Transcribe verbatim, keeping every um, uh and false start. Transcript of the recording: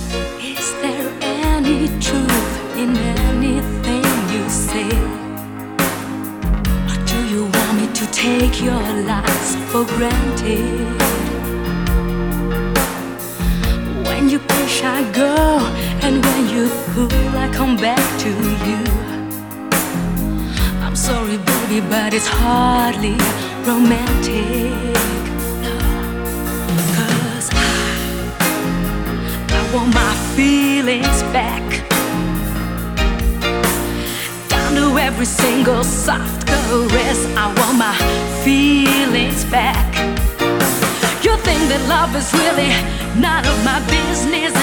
Is there any truth in anything you say? Or do you want me to take your lies for granted? When you push, I go, and when you pull, I come back to you. I'm sorry, baby, but it's hardly romantic. Cause I, I want my feelings back, down to every single soft caress. I want my feelings back. You think that love is really none of my business?